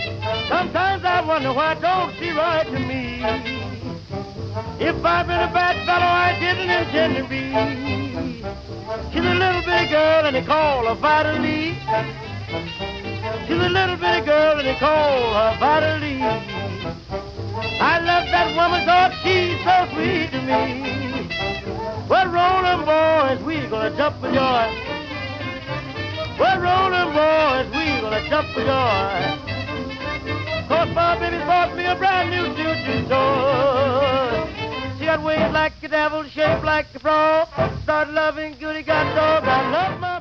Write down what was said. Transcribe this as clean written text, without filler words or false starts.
Sometimes I wonder why don't she write to me. If I've been a bad fellow, I didn't intend to be. She's a little bitty girl and they call her Vitalee. She's a little bitty girl and they call her Vitalee. I love that woman cause she's so sweet to me. Well, rolling boys, we gonna jump for joy. Well, rolling boys, we gonna jump for joy. Cause my baby bought me a brand new choo-choo toy. She got wings like a devil, shaped like a frog. Start loving goody got dog. I love my